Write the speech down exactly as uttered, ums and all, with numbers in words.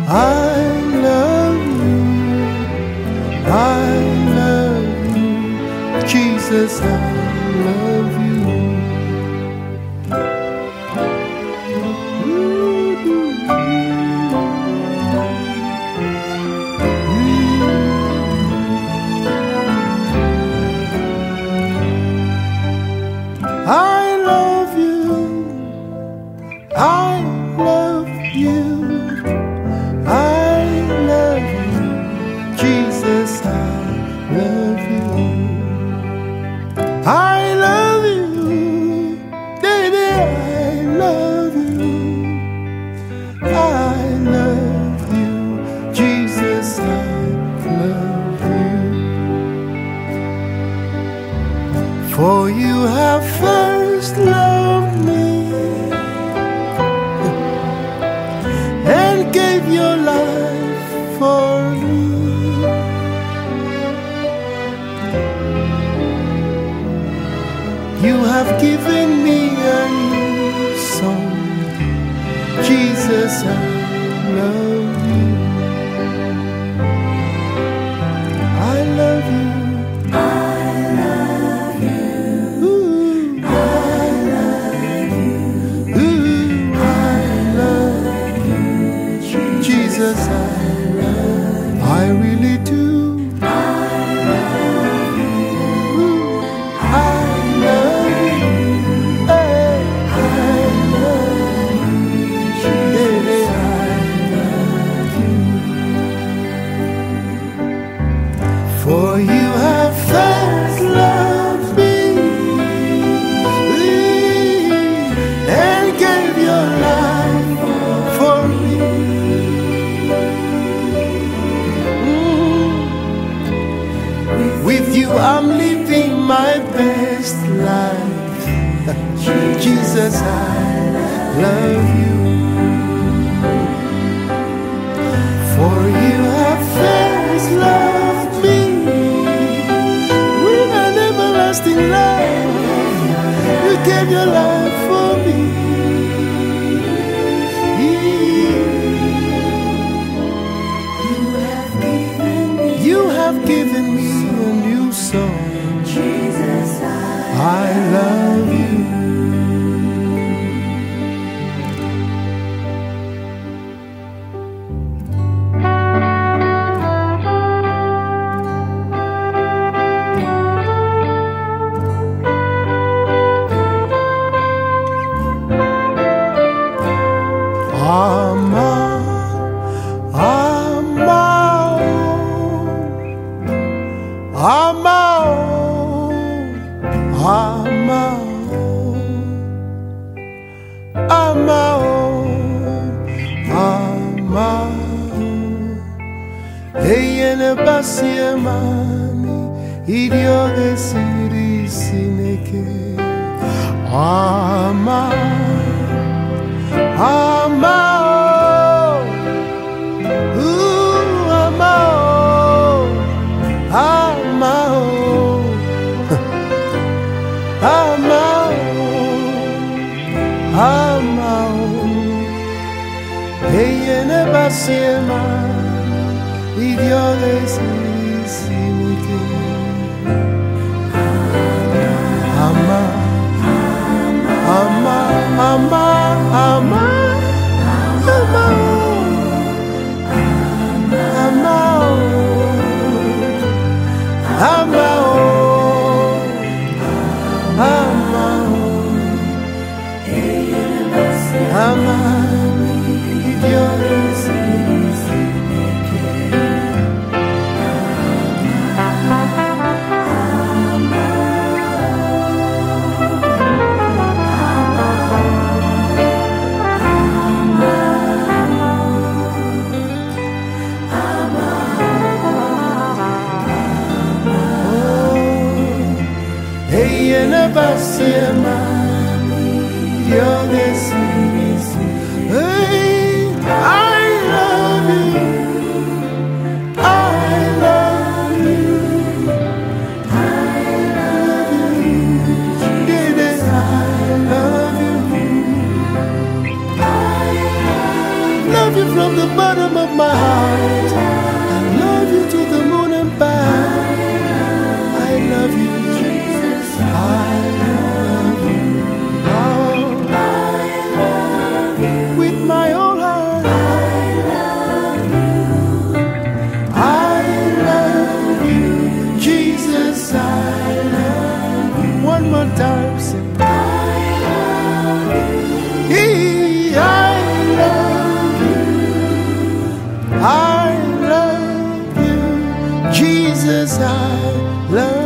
I love you, I love you, Jesus, I love you. I love you, I love you, I love you, Jesus, I love you. I love you, baby, I love you, I love you, Jesus, I love you. For you have first loved me and gave your life for me. You have given me a new song, Jesus, I love you. I love you. Jesus, I love you. I really do. I love you. I love you. Hey, I love you. Hey, I love you. For you have first loved me and gave your life for me. With you I'm living my best life. Jesus, I love you. For you have first loved me with an everlasting love. You gave your life for me. You have given me a new song, Jesus, I love you. Ama, ama, Amao, Amao, Amao, Amao. Eyene basie mami, idio desiri sineke. Amao, Amao. Eyene basema idioles sinike. Ama, ama, ama, ama, ama, ama, ama, ama, ama. bottom of my heart. I love you to the moon and back. I love you, Jesus. I love you. Oh, with my whole heart. I love you, Jesus. I love you. One more time, sing. I love you. I love you. I love you, Jesus. I love you.